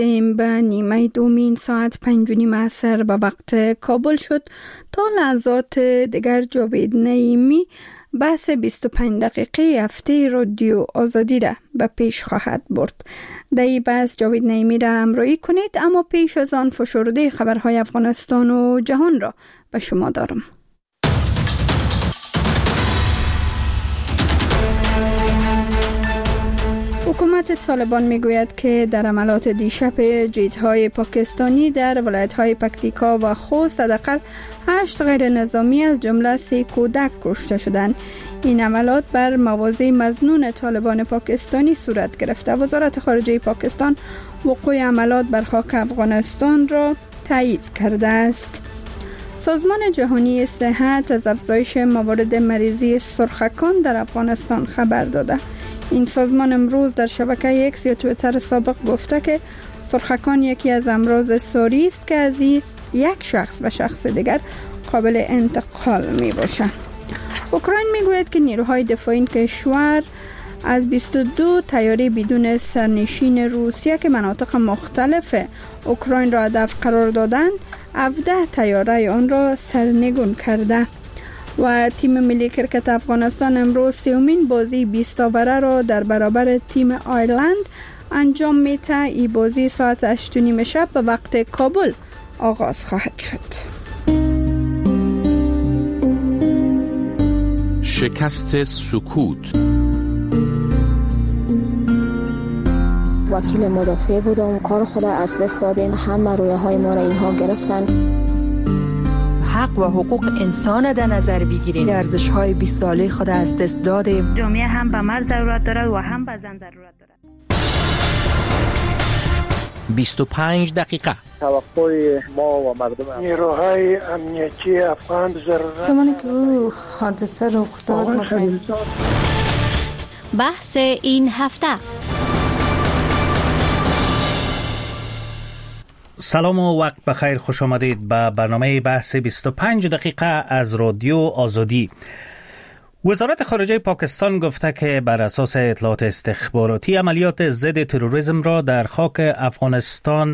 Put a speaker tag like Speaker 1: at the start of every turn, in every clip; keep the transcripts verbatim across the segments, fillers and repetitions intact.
Speaker 1: این به نیمه دومین ساعت پنج و نیم عصر به وقت کابل شد. تا لحظات دیگر جاوید نعیمی بحث بیست و پنج دقیقه هفته رادیو آزادی را به پیش خواهد برد. در این بحث جاوید نعیمی را همراهی کنید، اما پیش از آن فشرده خبرهای افغانستان و جهان را به شما دارم. حکومت طالبان میگوید که در عملات دیشب جیت‌های پاکستانی در ولایت‌های پکتیکا و خوست حداقل هشت غیر نظامی از جمله سه کودک کشته شدند. این عملات بر مواضع مظنون طالبان پاکستانی صورت گرفته. وزارت خارجه پاکستان وقوع عملات بر خاک افغانستان را تایید کرده است. سازمان جهانی صحت از افزایش موارد مریضی سرخکان در افغانستان خبر داده. این سازمان امروز در شبکه اکس یا توییتر سابق گفته که سرخکان یکی از امراض ساری است که از یک شخص به شخص دیگر قابل انتقال می باشد. اوکراین می گوید که نیروهای دفاعی این کشور از بیست و دو طیاره بدون سرنشین روسیه که مناطق مختلف اوکراین را هدف قرار دادند، هفده طیاره آن را سرنگون کرده. و تیم ملی کرکت افغانستان امروز سومین بازی بیست آوره را در برابر تیم آیرلند انجام میده. این بازی ساعت هشت و نیم شب به وقت کابل آغاز خواهد شد.
Speaker 2: شکست سکوت.
Speaker 3: وکیل مدافع بودم، کار خود از دست دادیم، همه رویه های ما را اینها گرفتن.
Speaker 4: حق و حقوق انسان در نظر بگیریم. ارزش های بیست ساله خود از دست دادیم.
Speaker 5: جامعه هم به مرد ضرورت دارد و هم به زن ضرورت دارد.
Speaker 2: بیست و پنج دقیقه.
Speaker 6: توقع ما و مردم
Speaker 7: نیروهای امنیتی افغان ضرورت.
Speaker 8: زمانی که او حادثه رخ داد،
Speaker 9: بحث این هفته.
Speaker 10: سلام و وقت بخیر، خوش آمدید به برنامه بحث بیست و پنج دقیقه از رادیو آزادی. وزارت خارجه پاکستان گفته که بر اساس اطلاعات استخباراتی عملیات ضد تروریسم را در خاک افغانستان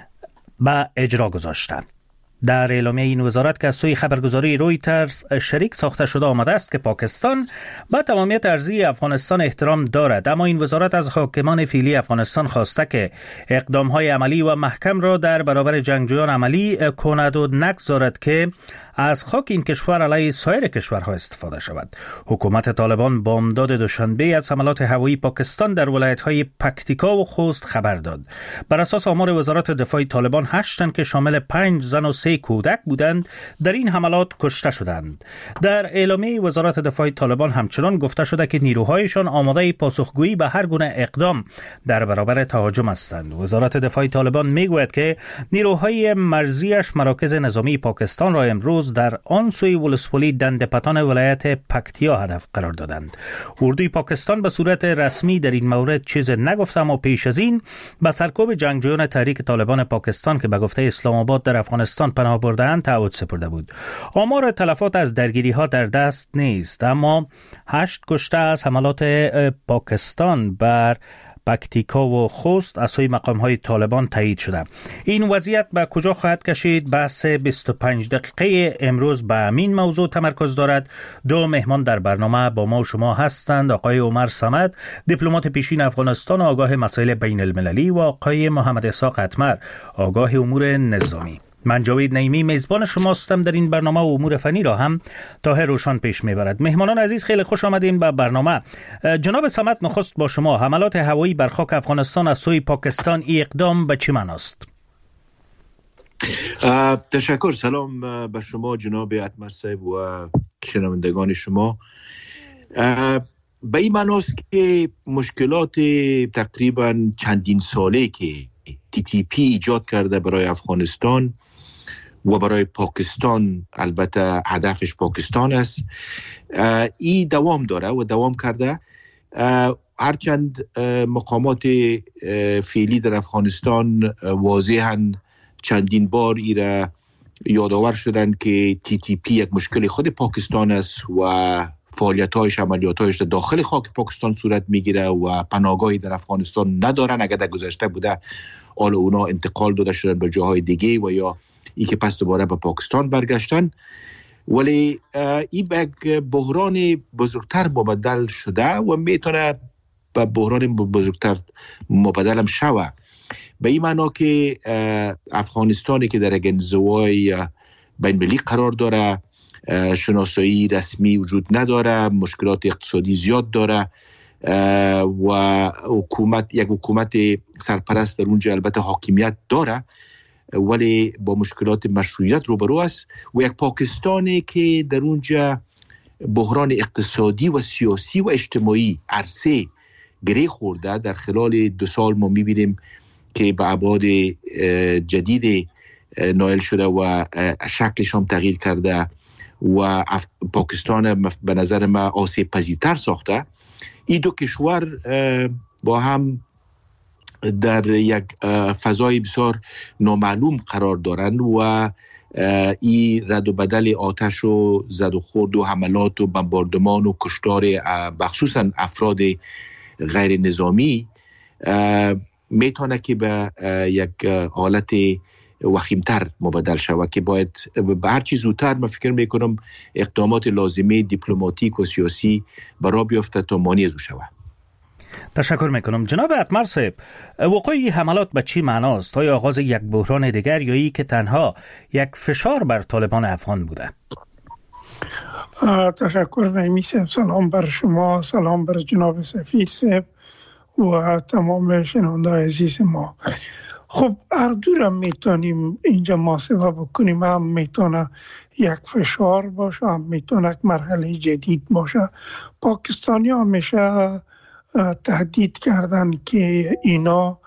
Speaker 10: به اجرا گذاشتند. در اعلامیه این وزارت که از سوی خبرگزاری رویترز شریک ساخته شده آمده است که پاکستان با تمامیت ارضی افغانستان احترام دارد، اما این وزارت از حاکمان فعلی افغانستان خواسته که اقدامهای عملی و محکم را در برابر جنگجویان عملی کند و نگذارد که از خاک این کشور علیه سایر کشورها استفاده شود. حکومت طالبان با امداد دوشنبه از حملات هوایی پاکستان در ولایت‌های پکتیکا و خوست خبر داد. بر اساس آمار وزارت دفاع طالبان، هشت تن که شامل پنج زن و سه کودک بودند در این حملات کشته شدند. در اعلامیه وزارت دفاع طالبان همچنان گفته شده که نیروهایشان آماده پاسخگویی به هر گونه اقدام در برابر تهاجم هستند. وزارت دفاع طالبان میگوید که نیروهای مرزیش مراکز نظامی پاکستان را امروز در آن سوی ولسوالی دندپتان ولایت پکتیا هدف قرار دادند. اردوی پاکستان به صورت رسمی در این مورد چیز نگفته، اما پیش از این به سرکوب جنگجویان تحریک طالبان پاکستان که به گفته اسلام آباد در افغانستان پناه برده‌اند تعهد سپرده بود. آمار تلفات از درگیری ها در دست نیست، اما هشت کشته از حملات پاکستان بر پکتیکا و خوست از سوی مقام‌های طالبان تایید شده. این وضعیت به کجا خواهد کشید؟ بحث بیست و پنج دقیقه امروز به همین موضوع تمرکز دارد. دو مهمان در برنامه با ما و شما هستند: آقای عمر صمد، دیپلمات پیشین افغانستان و آگاه مسائل بین المللی، و آقای محمد اسحاق اتمر، آگاه امور نظامی. من جاوید نعیمی میزبان شما هستم. در این برنامه و امور فنی را هم طاهر روشان پیش میبرد. مهمانان عزیز، خیلی خوش آمدین به برنامه. جناب صمد، نخست با شما. حملات هوایی بر خاک افغانستان از سوی پاکستان، این اقدام به چی معناست؟
Speaker 11: تشکر. سلام به شما جناب اتمر صاحب و شنوندگان شما. به این معناست که مشکلات تقریبا چندین ساله که تی تی پی ایجاد کرده برای افغانستان و برای پاکستان، البته هدفش پاکستان است، این دوام داره و دوام کرده. هرچند مقامات فعلی در افغانستان واضحاً چندین بار ایره یادآور شدن که تی تی پی یک مشکل خود پاکستان است و فعالیت‌هایش، عملیات‌هایش در داخل خاک پاکستان صورت میگیره و پناهگاهی در افغانستان ندارن. اگر در گذشته بوده حالا اونا انتقال داده شدن به جاهای دیگه و یا ای که پس دوباره به پاکستان برگشتن. ولی این به یک بحران بزرگتر مبدل شده و میتونه به بحران بزرگتر مبدل هم شوه، به این معنا که افغانستانی که در یک انزوای بین‌المللی قرار داره، شناسایی رسمی وجود نداره، مشکلات اقتصادی زیاد داره و حکومت یک حکومت سرپرست در اونجا البته حاکمیت داره ولی با مشکلات مشروعیت روبرو است، و یک پاکستانی که در اونجا بحران اقتصادی و سیاسی و اجتماعی عرصه گره خورده. در خلال دو سال ما میبینیم که به ابعاد جدید نائل شده و شکلش هم تغییر کرده و پاکستان به نظر من آسیب پذیرتر ساخته. این دو کشور با هم در یک فضای بسیار نامعلوم قرار دارند و این رد و بدل آتش و زد و خورد و حملات و بمباردمان و کشتار بخصوصا افراد غیر نظامی میتونه که به یک حالت وخیمتر مبدل شود که باید به هر چیز زودتر من فکر میکنم اقدامات لازمه دیپلماتیک و سیاسی برای بیفته تا مانع از شود.
Speaker 10: تشکر میکنم. جناب اتمر صاحب، وقوع این حملات به چی معناست؟ تا یا آغاز یک بحران دیگر یا ای که تنها یک فشار بر طالبان افغان بوده؟
Speaker 7: تشکر نعیمی صاحب، سلام بر شما، سلام بر جناب سفیر صاحب و تمام شنونده عزیز ما. خب هر دورم میتونیم اینجا محاسبه بکنیم، هم میتونه یک فشار باشه، هم میتونه یک مرحله جدید باشه. پاکستانی ها همیشه تهدید کردن که اینا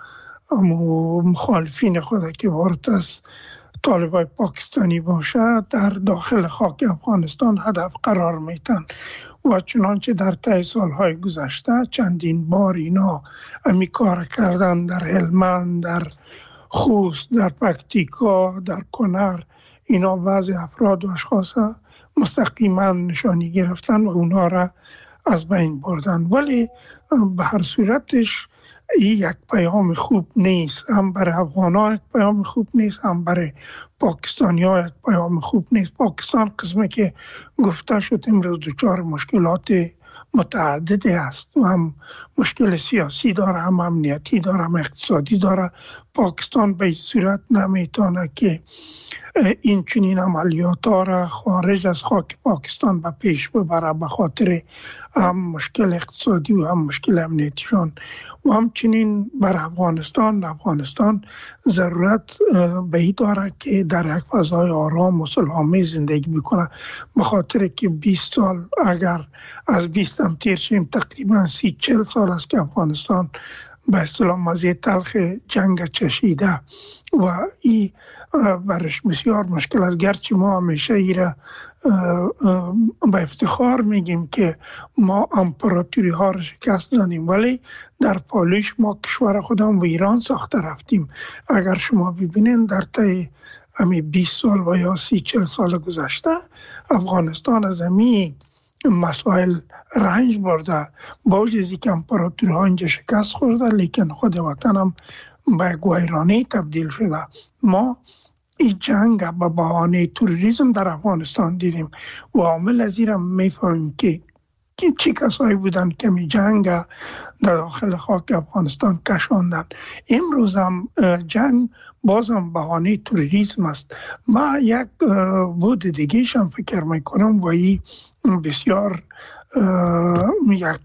Speaker 7: مخالفین خود که وارد از طالبای پاکستانی باشه در داخل خاک افغانستان هدف قرار میتن و چنانچه در طی سالهای گذشته چندین بار اینا امی کار کردن در هلمند، در خوست، در پکتیکا، در کنر. اینا بعضی افراد و اشخاص مستقیما نشانی گرفتن و اونها را از بین بردن، ولی به هر صورتش این یک پیام خوب نیست، هم برای افغان ها یک پیام خوب نیست، هم برای پاکستانی ها یک پیام خوب نیست. پاکستان قسمه که گفته شد امروز دچار مشکلات متعددی است و هم مشکل سیاسی داره، هم امنیتی داره، هم اقتصادی داره. پاکستان به این صورت نمیتونه که این چنین عملیات ها را خارج از خاک پاکستان به پیش ببره، به خاطر هم مشکل اقتصادی و هم مشکل امنیتیشان و همچنین بر افغانستان. افغانستان ضرورت به این داره که در یک فضای آرام و صلح‌آمیز زندگی بکنه، به خاطر که بیست سال اگر از بیست هم تیر شیم تقریبا سی چل سال است که افغانستان به اصطلاح مزه تلخ جنگ چشیده و این برش بسیار مشکل است. گرچه ما همیشه ای را به افتخار میگیم که ما امپراتوری ها را شکست دادیم، ولی در پالوش ما کشور خودم و ایران ساخته رفتیم. اگر شما ببینین در طی امی بیست سال و یا سی چل سال گذشته افغانستان از امی مسائل رنج برده، با وجودی که امپراتوری ها اینجا شکست خورده، لیکن خود وطن هم به گویرانه تبدیل شده. ما این جنگ به بهانه تروریسم در افغانستان دیدیم و عامل از این میفهمیم که چی کسایی بودن که می جنگ در داخل خاک افغانستان کشاندن. امروز هم جنگ بازم بهانه تروریسم است. ما یک بود دیگه شم فکر میکنم و این بسیار یک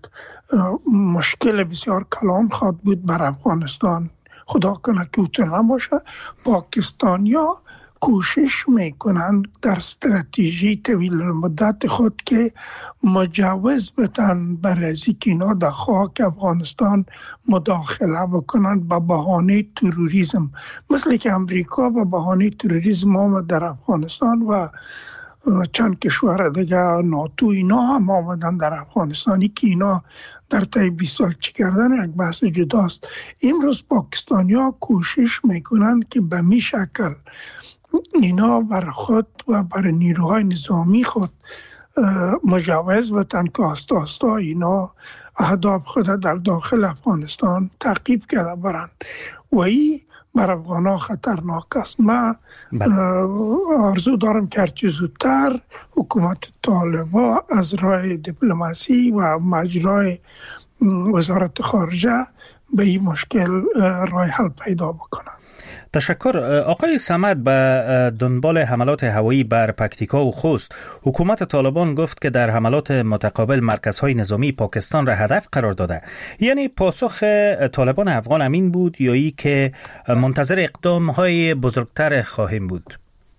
Speaker 7: مشکل بسیار کلان خواهد بود بر افغانستان. خدا کنه که اوتر نباشه. پاکستانیا کوشش میکنن در استراتژی طویل مدت خود که مجوز بتن برای از اینکه اینا در خاک افغانستان مداخله بکنن به بهانه تروریسم، مثل که امریکا به بهانه تروریسم آمد در افغانستان و چند کشور دیگه ناتو اینا هم آمدن در افغانستانی که اینا در طی بیست سال چی کردن یک بحث جداست. امروز پاکستانی ها کوشش میکنن که به می شکل اینا بر خود و بر نیروهای نظامی خود مجوز بتن که آستا آستا اینا اهداف خود در داخل افغانستان تعقیب کرده برن و این بر افغان‌ها خطرناک است. من آرزو دارم که هرچی زودتر حکومت طالبان از راه دیپلماسی و مجرای وزارت خارجه به این مشکل راه حل پیدا بکنن.
Speaker 10: تشکر. آقای صمد، به دنبال حملات هوایی بر پکتیکا و خوست، حکومت طالبان گفت که در حملات متقابل مرکزهای نظامی پاکستان را هدف قرار داده. یعنی پاسخ طالبان افغان امین بود یا ای که منتظر اقدامهای بزرگتر خواهیم بود؟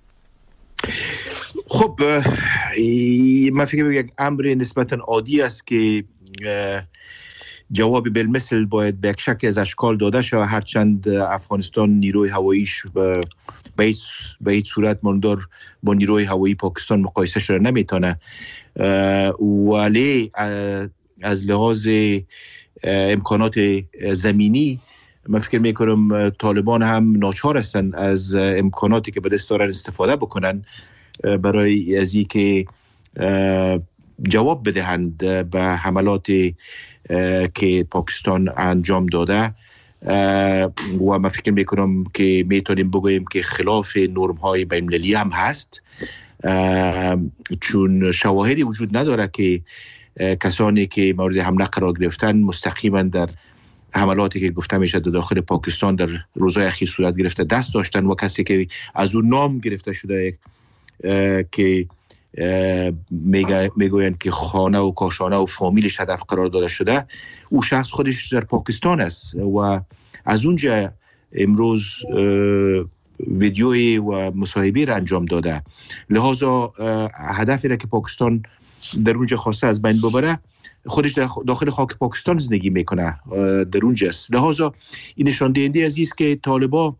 Speaker 11: خب من فکر می‌کنم یک امر نسبتاً عادی است که جواب بالمثل باید به یک شکل از اشکال داده شود، هرچند افغانستان نیروی هواییش به هیچ صورت ماندار با نیروی هوایی پاکستان مقایسه شده نمیتونه، ولی از لحاظ امکانات زمینی من فکر میکنم طالبان هم ناچار هستند از امکاناتی که به دست دارن استفاده بکنن برای از این که جواب بدهند به حملات که پاکستان انجام داده. و من فکر میکنم که میتونیم بگوییم که خلاف نرم های بین المللی هم هست، چون شواهدی وجود نداره که کسانی که مورد حمله قرار گرفتن مستقیما در حملاتی که گفته میشه در داخل پاکستان در روزهای اخیر صورت گرفته دست داشتن و کسی که از اون نام گرفته شده که میگویند که خانه و کاشانه و فامیلش هدف قرار داده شده، او شخص خودش در پاکستان است و از اونجا امروز ویدیوی و مصاحبه را انجام داده. لحاظا هدفی را که پاکستان در اونجا خواسته از بین ببره، خودش داخل خاک پاکستان زندگی میکنه، در اونجا است. لحاظا این نشان دهنده از است که طالبان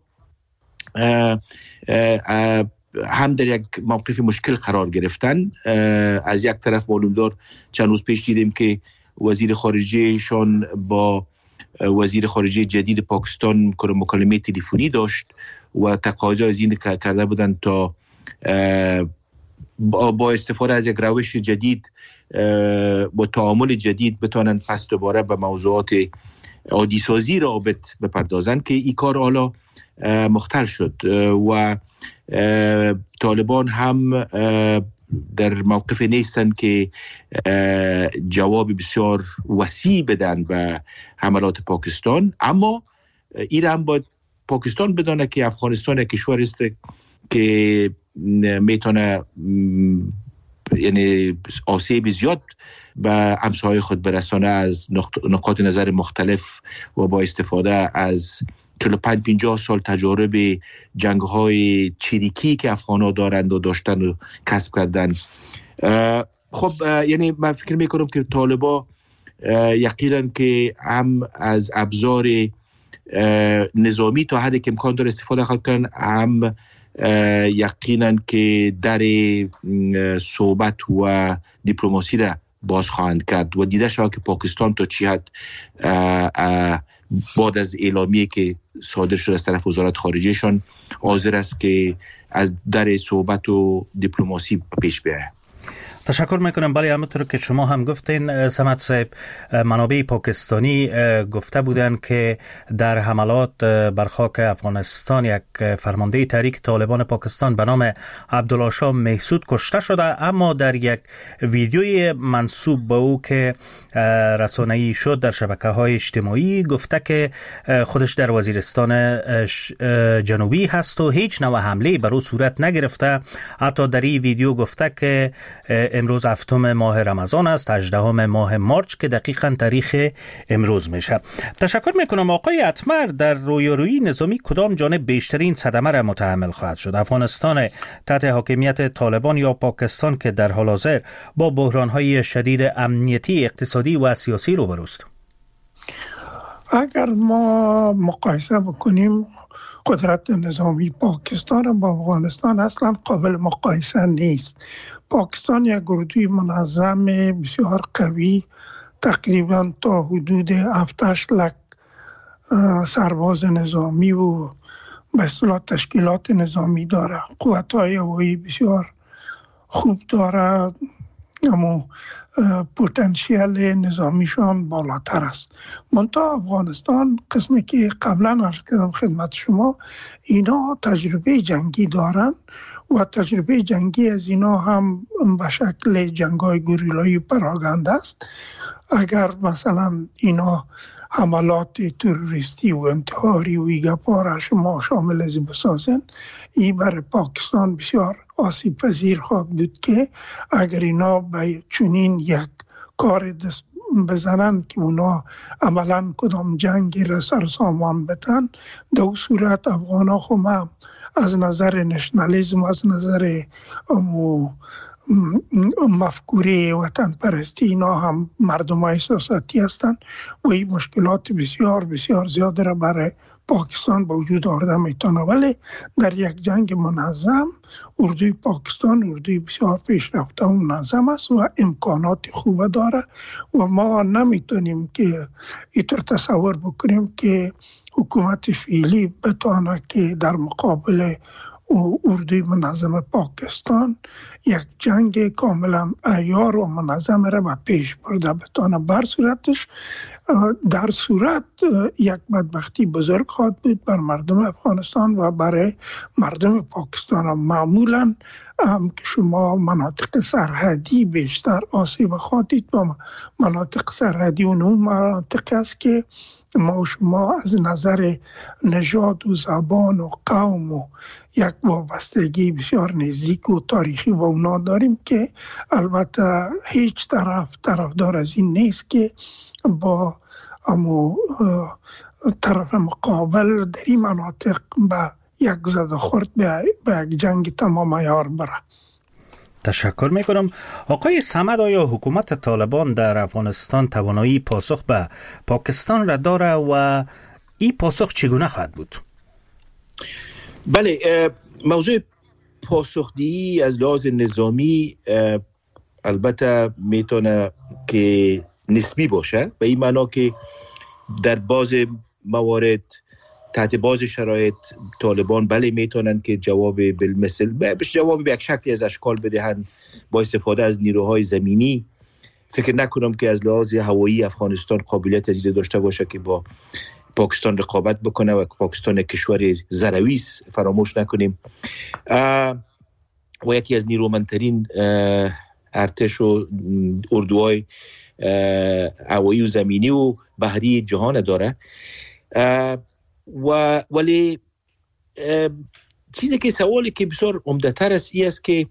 Speaker 11: هم در یک موقف مشکل قرار گرفتن. از یک طرف معلوم دار چند روز پیش دیدیم که وزیر خارجهشان با وزیر خارجه جدید پاکستان مکالمه تلفنی داشت و تقاضا از این کرده بودند تا با استفاده از یک روش جدید با تعامل جدید بتوانند پس دوباره به موضوعات عادی سازی رابط بپردازند که این کار حالا مختل شد و طالبان هم در موقف نیستن که جواب بسیار وسیع بدن به حملات پاکستان، اما این هم باید پاکستان بدانه که افغانستان یک کشور است که میتونه یعنی آسیب زیاد به همسایه خود برسانه از نقاط نظر مختلف و با استفاده از چهل و پنج پنجاه سال تجارب جنگ‌های چریکی که افغان‌ها دارند و داشتن و کسب کردن. خب یعنی من فکر میکنم که طالبان یقینا که هم از ابزار نظامی تا حدی که امکان داره استفاده خواهد کنن، هم یقینا که در صحبت و دیپلماسی را باز خواهند کرد و دیده شود که پاکستان تا چی حد بعد از اعلامیه که صادر شده از طرف وزارت خارجهشان حاضر است که از در صحبت و دیپلماسی پیش بیاید.
Speaker 10: تشکر میکنم. بله، همونطور که شما هم گفتین صمد صاحب، منابع پاکستانی گفته بودند که در حملات بر خاک افغانستان یک فرمانده تحریک طالبان پاکستان به نام عبدالله شاه محسود کشته شده، اما در یک ویدیوی منسوب به او که رسانه‌ای شد در شبکه‌های اجتماعی گفته که خودش در وزیرستان جنوبی هست و هیچ نوع حمله بر او صورت نگرفته. حتی در این ویدیو گفته که امروز هفتم ماه رمضان است، هجدهم ماه مارچ که دقیقاً تاریخ امروز میشه. تشکر میکنم. آقای اتمر، در رویارویی نظامی کدام جانب بیشترین صدمه را متحمل خواهد شد؟ افغانستان تحت حاکمیت طالبان یا پاکستان که در حال حاضر با بحران‌های شدید امنیتی، اقتصادی و سیاسی روبروست؟
Speaker 7: اگر ما مقایسه بکنیم قدرت نظامی پاکستان با افغانستان اصلا قابل مقایسه نیست. پاکستان یک اردوی منظم بسیار قوی، تقریبا تا حدود هفت هشت لک سرباز نظامی و به اصطلاح تشکیلات نظامی داره، قوت‌های هوایی بسیار خوب داره، اما پتانسیل نظامیشان بالاتر است. منتها افغانستان قسمی که قبلا عرض کردم خدمت شما، اینا تجربه جنگی دارن و تجربه جنگی از اینا هم به شکل جنگ‌های گوریلایی پراگنده است. اگر مثلا اینا حملات تروریستی و انتحاری و ایگپا شما شامل از بسازن، این برای پاکستان بسیار آسیب پذیر خواهد بود که اگر اینا به چنین یک کار دست بزنن که اونا عملا کدام جنگی را سر سامان بتن، در صورت افغان ها خود از نظر نشنالیزم، از نظر مفکوره وطن پرستی، اینا هم مردم احساساتی هستند و این مشکلات بسیار بسیار زیاده را برای پاکستان به وجود آورده میتونه. ولی در یک جنگ منظم اردوی پاکستان اردوی بسیار پیشرفته و منظم است و امکانات خوب داره و ما نمیتونیم که اینطور تصور بکنیم که حکومت فعلی بتونه که در مقابل اردوی منظم پاکستان یک جنگ کاملا عیار و منظم را به پیش برده بتانه. بر صورتش در صورت یک بدبختی بزرگ خواهد بود بر مردم افغانستان و برای مردم پاکستان. معمولا هم که شما مناطق سرحدی بیشتر آسیب خواهد دید و مناطق سرحدی و اون مناطق است که ما شما از نظر نژاد و زبان و قوم و یک وابستگی بسیار نزدیک و تاریخی و اونا داریم که البته هیچ طرف طرفدار از این نیست که با امو طرف مقابل در این مناطق به یک زد خورد به یک جنگ تمام عیار بره.
Speaker 10: تشکر میکنم. آقای صمد، آیا حکومت طالبان در افغانستان توانایی پاسخ به پاکستان را داره و این پاسخ چگونه خواهد بود؟
Speaker 11: بله، موضوع پاسخدهی از لحاظ نظامی البته میتونه که نسبی باشه، به این معنا که در بعض موارد تحت بعض شرایط طالبان بله میتونن که جواب بالمثل بهش جواب به یک شکلی از اشکال بدهند با استفاده از نیروهای زمینی. فکر نکنم که از لحاظ هوایی افغانستان قابلیت از این داشته باشه که با پاکستان رقابت بکنه و پاکستان کشور ذروی است، فراموش نکنیم. و یکی از نیرومندترین ارتش و اردوهای هوایی و زمینی و بحری جهان داره. و ولی چیزی که سوالی که بسیار عمده‌تر است این است که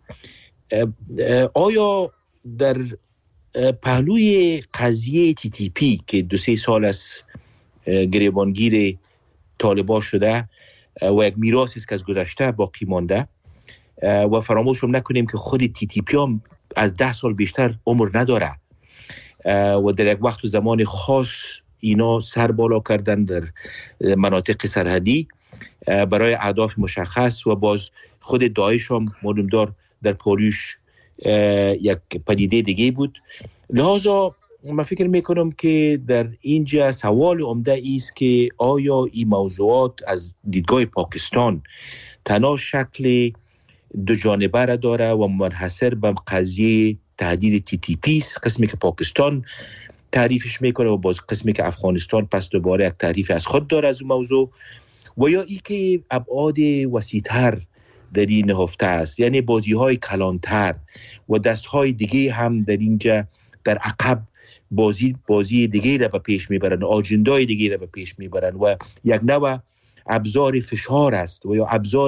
Speaker 11: آیا در پهلوی قضیه تی تی پی که دو سه سال است گریبانگیر طالبان شده و یک میراثی است که از گذشته باقی مانده و فراموش نکنیم که خود تی تی پی هم از ده سال بیشتر عمر نداره و در یک وقت و زمان خاص اینا سر بالا کردن در مناطق سرحدی برای اهداف مشخص و باز خود داعش هم معلومدار در پاریس یک پدیده دیگه بود. لذا من فکر میکنم که در اینجا سوال عمده است که آیا این موضوعات از دیدگاه پاکستان تنها شکل دو جانبه را داره و منحصر به قضیه تهدید تی تی پی است، قسمی که پاکستان تعریفش میکنه و باز قسمی که افغانستان پس دوباره یک تعریف از خود داره از اون موضوع، و یا ای که ابعاد وسیع‌تر در این نهفته است، یعنی بازی‌های کلانتر و دست‌های دیگه هم در اینجا در عقب بازی بازی دیگه را به پیش میبرن، آجندای دیگه را به پیش میبرن و یک نوع ابزار فشار است و یا ابزار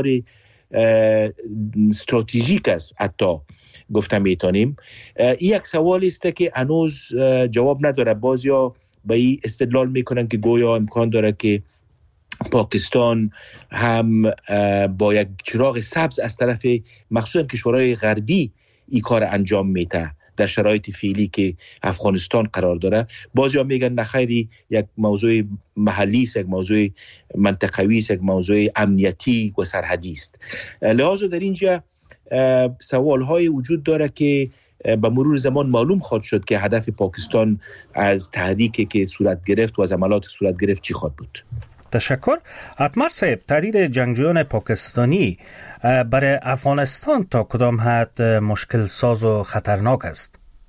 Speaker 11: استراتژیک است حتی گفتم میتونیم. این یک سوال است که هنوز جواب نداره. بعضیا به این استدلال میکنن که گویا امکان داره که پاکستان هم با یک چراغ سبز از طرف مخصوصا کشورهای غربی این کار انجام میده در شرایط فعلی که افغانستان قرار داره. بعضیا میگن نخیری یک موضوع محلی است، یک موضوع منطقوی است، یک موضوع امنیتی و سرحدی است. لذا در اینجا سوال های وجود داره که به مرور زمان معلوم خواهد شد که هدف پاکستان از تحریکی که صورت گرفت و از عملات صورت گرفت چی خواهد بود.
Speaker 10: تشکر. اتمر صاحب، تهدید جنگجویان پاکستانی برای افغانستان تا کدام حد مشکل ساز و خطرناک است؟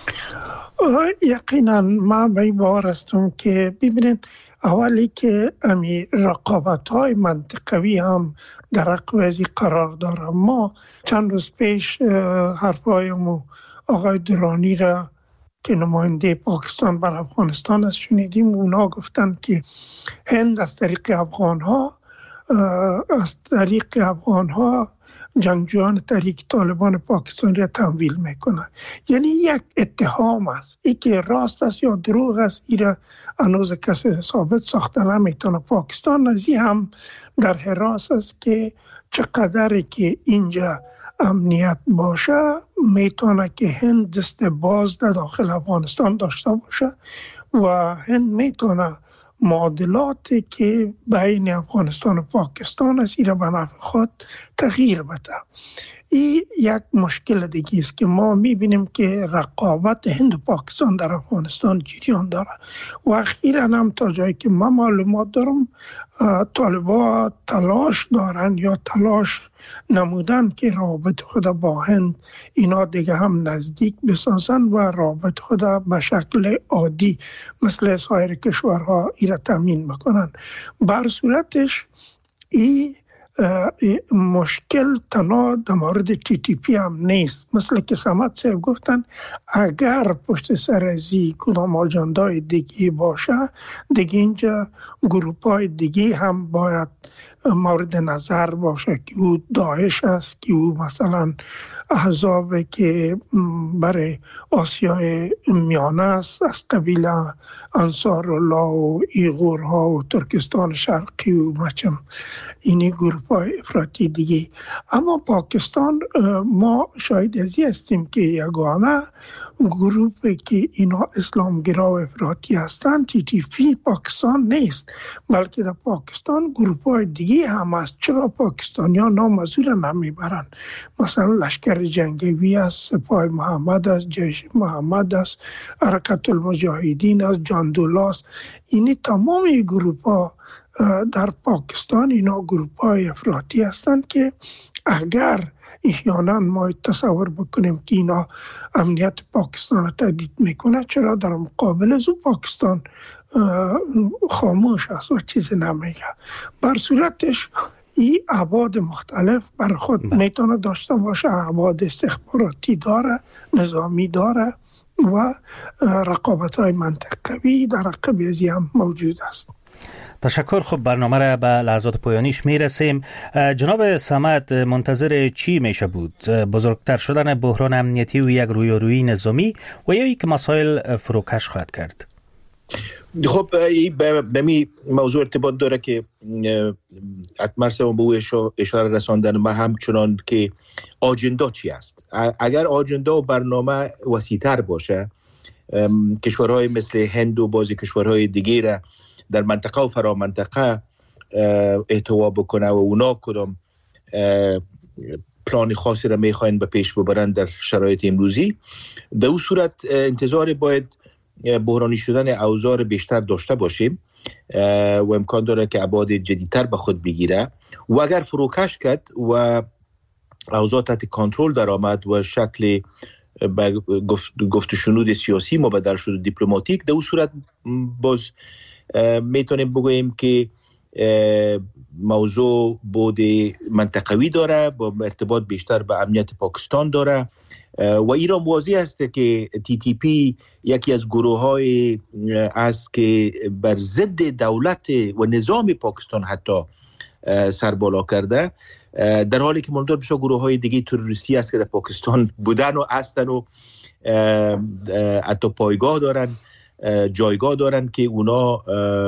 Speaker 7: یقینا من به این باور هستم که ببینید اولی که امی رقابت های منطقوی هم در عقب قرار داره. ما چند روز پیش حرفایمو آقای درانی را که نماینده پاکستان بر افغانستان است شنیدیم. اونا گفتن که هند از طریق افغان ها از طریق افغان ها جنگجویان تحریک طالبان پاکستان را تمویل میکنه. یعنی یک اتهام است، ای که راست است یا دروغ است ایره هنوز کسی ثابت ساخته نمیتونه. پاکستان از این هم در حراس است که چقدر که اینجا امنیت باشه میتونه که هند دست باز در داخل افغانستان داشته باشه و هند میتونه معادلاتی که بین افغانستان و پاکستان است ایره به نفع خود تغییر بده. این یک مشکل دیگه است که ما میبینیم که رقابت هند و پاکستان در افغانستان جریان داره و اخیراً هم تا جایی که من معلومات دارم طالبان تلاش دارن یا تلاش نمودن که رابط خود با هند اینا دیگه هم نزدیک بسازن و رابط خود به شکل عادی مثل سایر کشورها ایره تامین بکنن. بر صورتش این مشکل تنها در مورد تی تی پی هم نیست. مثل که سمت صاحب گفتن اگر پشت سر ازی کدام آجندای دیگه باشه دیگه اینجا گروپ های دیگه هم باید مورد نظر باشه که او داعش است، که او مثلا احزاب که برای آسیای میانه است از قبیل انصارالله و ایغورها و ترکستان شرقی و مچم اینی گروپ های افراطی دیگه. اما پاکستان ما شاید ازی هستیم که یگانه گروپی که اینا اسلامگرا و افراطی هستند تی تی پی پاکستان نیست، بلکه در پاکستان گروپ های دیگه هم هست. چرا پاکستانی ها نام از او را نمیبرن؟ مثلا لشکر جنگی است، سپاه محمد است، جیش محمد است، حرکت المجاهدین است، جاندولا است. اینی تمام گروپ ها در پاکستان اینا گروپ های افراطی هستند که اگر احیانا ما تصور بکنیم که اینا امنیت پاکستان را تهدید میکنه، چرا در مقابل از پاکستان خاموش است و چیزی نمیگه؟ بر صورتش این ابعاد مختلف بر خود میتونه داشته باشه. ابعاد استخباراتی داره، نظامی داره و رقابت های منطقوی در عقب ازی هم موجود است.
Speaker 10: تشکر. خب برنامه را به لحظات پایانیش میرسیم. جناب صمد، منتظر چی میشه بود؟ بزرگتر شدن بحران امنیتی و یک رویارویی نظامی و یا یک مسائل فروکش خواهد کرد؟
Speaker 11: خب به می موضوع ارتباط داره که اتمر صاحب به او اشاره رساندن. ما همچنان که آجندا چی است؟ اگر آجندا و برنامه وسیع‌تر باشه، کشورهای مثل هند و بعضی کشورهای دیگه را در منطقه و فرا منطقه احتوا بکنه و اونا کدام پلان خاصی را میخواین به پیش ببرن در شرایط امروزی، در اون صورت انتظار باید بحرانی شدن اوضاع بیشتر داشته باشیم و امکان داره که ابعاد جدیدتر به خود بگیره و اگر فروکش کرد و اوضاع تحت کنترل در آمد و شکل گفت, گفت شنود سیاسی مبدل شد دیپلماتیک، در اون صورت باز میتونیم بگوییم که موضوع بود منطقوی داره، با ارتباط بیشتر به امنیت پاکستان داره و ایران واضح است که تی تی پی یکی از گروه های است که بر ضد دولت و نظام پاکستان حتی سربالا کرده، در حالی که منظور بسیار گروه های دیگه تروریستی است که در پاکستان بودن و هستن و حتی پایگاه دارن، جایگاه دارن که اونا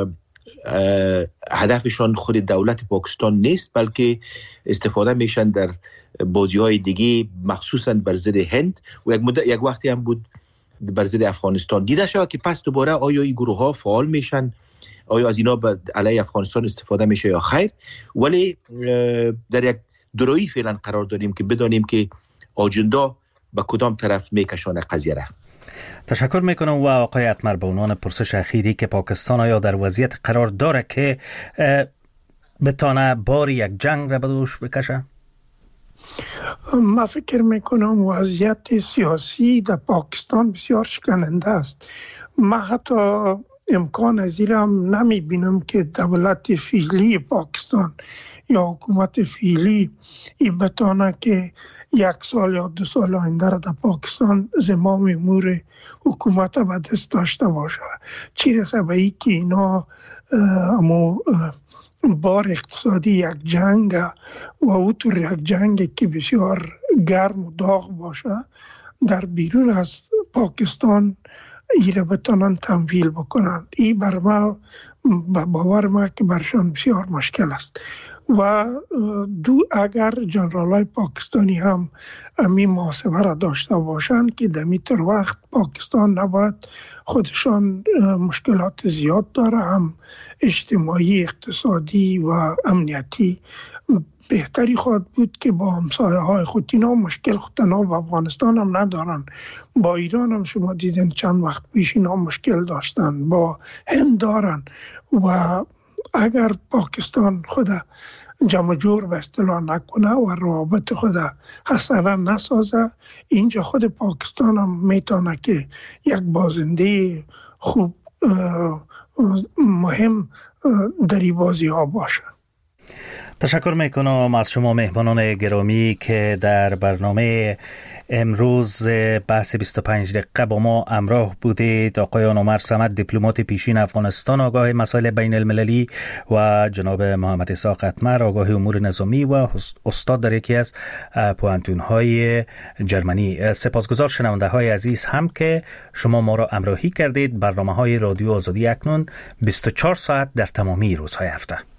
Speaker 11: هدفشان خود دولت پاکستان نیست بلکه استفاده میشن در بازی های دیگه مخصوصا بر ضد هند و یک, مد... یک وقتی هم بود بر ضد افغانستان. دیده شود که پس دوباره آیا این گروه ها فعال میشن، آیا از اینا علیه افغانستان استفاده میشه یا خیر، ولی در یک درویی فعلا قرار داریم که بدانیم که آجندا به کدام طرف میکشانه قضیه را.
Speaker 10: تشکر میکنم و آقای اتمر به عنوان پرسش اخیری که پاکستان آیا در وضعیت قرار داره که بتانه بار یک جنگ را به دوش بکشه؟
Speaker 7: من فکر میکنم وضعیت سیاسی در پاکستان بسیار شکننده است. من حتی امکان از این هم نمی بینم که دولت فعلی پاکستان یا حکومت فعلی ای بتانه که یک سال یا دو سال آینده را در پاکستان زمام امور حکومت به دست داشته باشه. چی رسه به ای که اینا امو بار اقتصادی یک جنگ و اوتور یک جنگ که بسیار گرم و داغ باشه در بیرون از پاکستان ای را بتانن تمویل بکنن. ای بر ما باور ما که برشان بسیار مشکل است و دو اگر جنرال های پاکستانی هم امی محاسبه را داشته باشند که دمیتر وقت پاکستان نباید خودشان مشکلات زیاد داره، هم اجتماعی، اقتصادی و امنیتی، بهتری خواهد بود که با همسایه های خود اینا مشکل خودنا با افغانستان هم ندارن. با ایران هم شما دیدن چند وقت پیش اینا مشکل داشتن، با هند دارن و اگر پاکستان خود جمع جور به اصطلاح نکنه و روابط خود حسنا نسازه، اینجا خود پاکستان هم میتونه که یک بازنده خوب مهم در این بازی ها باشه.
Speaker 10: تشکر میکنم از شما مهمانان گرامی که در برنامه امروز بحث بیست و پنج دقیقه با ما همراه بودید. آقایان عمر صمد، دیپلمات پیشین افغانستان آگاه مسائل بین المللی، و جناب محمد اسحاق اتمر، آگاه امور نظامی و استاد در یکی از پوهنتون‌های جرمنی. سپاسگزار شنونده های عزیز هم که شما ما را همراهی کردید. برنامه های رادیو آزادی اکنون بیست و چهار ساعت در تمامی روزهای هفته.